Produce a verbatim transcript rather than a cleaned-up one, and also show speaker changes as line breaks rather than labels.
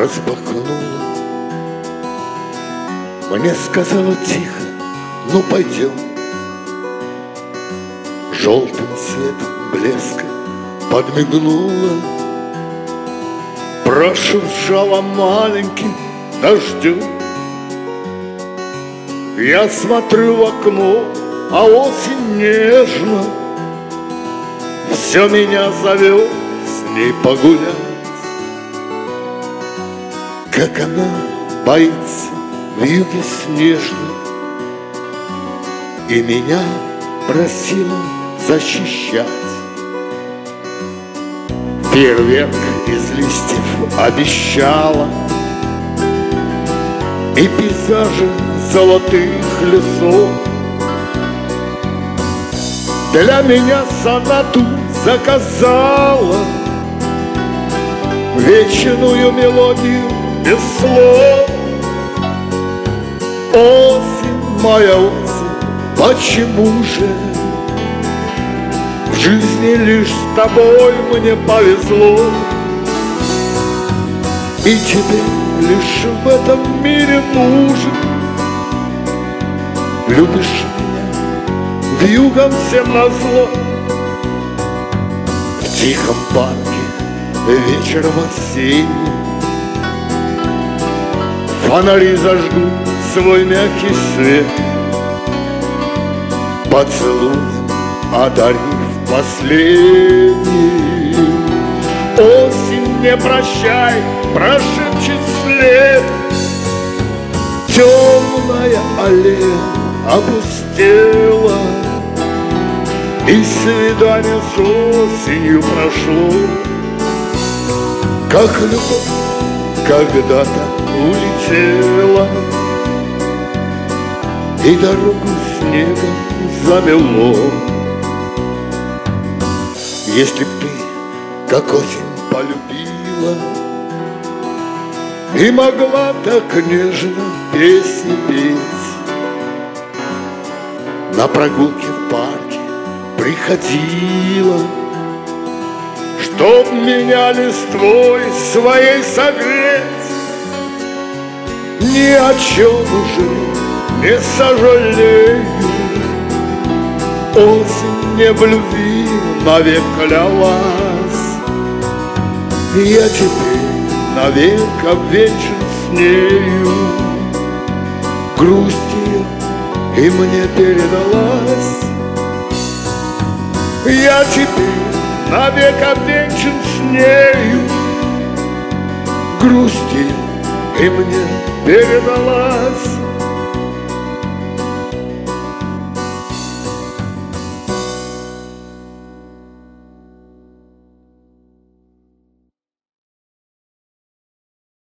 распахнула. Мне сказала тихо: ну пойдем. Желтым цветом блеска подмигнула, прошуршала маленьким дождем. Я смотрю в окно, а осень нежно все меня зовет с ней погулять. Как она боится вьюги снежной и меня просила защищать. Фейерверк из листьев обещала и пейзажи золотых лесов. Для меня сонату заказала, вечную мелодию без слов. Осень, моя осень, почему же в жизни лишь с тобой мне повезло? И тебе лишь в этом мире нужен. Любишь меня вьюгом всем назло. В тихом парке вечером осенним фонари зажгут свой мягкий свет, поцелуем одарив последний. Осень, не прощай, прошепчет след. Темная аллея опустела, и свидание с осенью прошло. Как любовь когда-то улетела, и дорогу снегом замело. Если б ты, как осень, полюбила и могла так нежно песни петь, на прогулке в парке приходила, чтоб меня листвой своей согреть, ни о чем уже не сожалею. Осень мне в любви навек клялась, я теперь навек обвенчан с нею. Грусть ее и мне передалась, я теперь навек обвенчан с нею. Грусть ее и мне передалась.